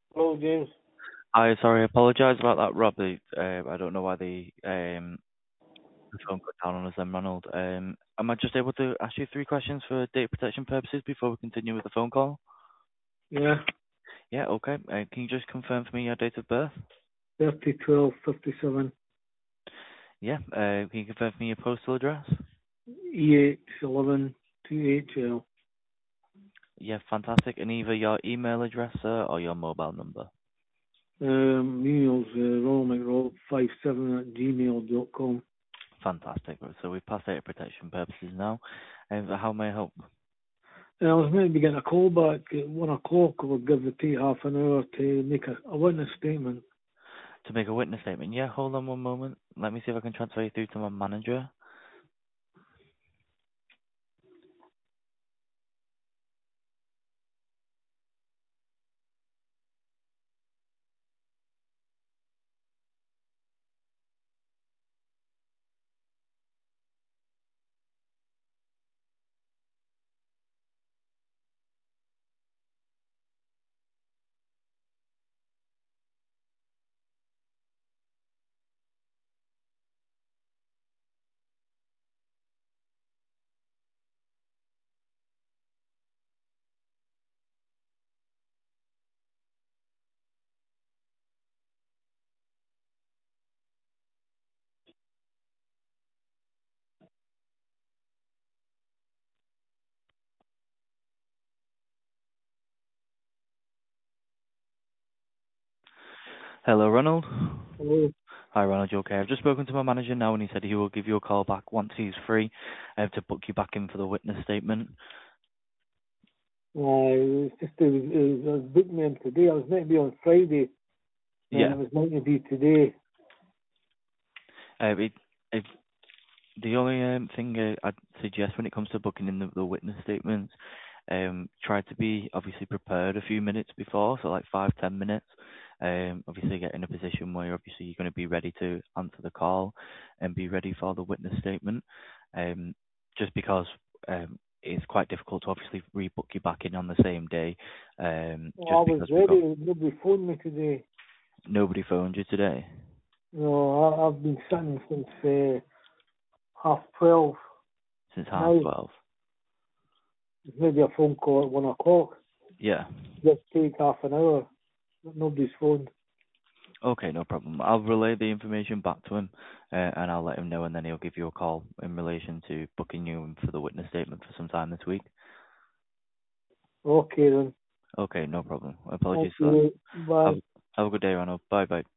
Hello, James. Hi, sorry, I apologize about that, Rob. I don't know why the phone cut down on us then, Ronald. Am I just able to ask you three questions for data protection purposes before we continue with the phone call? Yeah, Yeah, okay. Can you just confirm for me your date of birth? 301257 Yeah. Can you confirm for me your postal address? E811 2HL. Yeah, fantastic. And either your email address, sir, or your mobile number. Emails ronaldmcroll57 at gmail.com. Fantastic. So we've passed data protection purposes now. How may I help? And I was meant to be getting a call back at 1 o'clock. We'll give the tea half an hour to make a witness statement. To make a witness statement? Yeah, hold on one moment. Let me see if I can transfer you through to my manager. Hello, Ronald. Hello. Hi, Ronald. You okay? I've just spoken to my manager now, and he said he will give you a call back once he's free to book you back in for the witness statement. It's just it was booked me in today. I was meant to be on Friday, and Yeah. it was meant to be today. It, if the only thing I'd suggest when it comes to booking in the witness statements, try to be obviously prepared a few minutes before, so like 5-10 minutes. Obviously get in a position where obviously you're going to be ready to answer the call and be ready for the witness statement. Just because it's quite difficult to obviously rebook you back in on the same day. I Just was because we've got ready. Nobody phoned me today. nobody phoned you today No, I've been sitting since 12:30. since half Now, 12. maybe a phone call at 1 o'clock. Yeah. Just take half an hour. But nobody's phoned. Okay, no problem. I'll relay the information back to him, and I'll let him know, and then he'll give you a call in relation to booking you in for the witness statement for some time this week. Okay then. Okay, no problem. Apologies Thank for that. you. Bye. Have, have a good day, Ronald. Bye bye.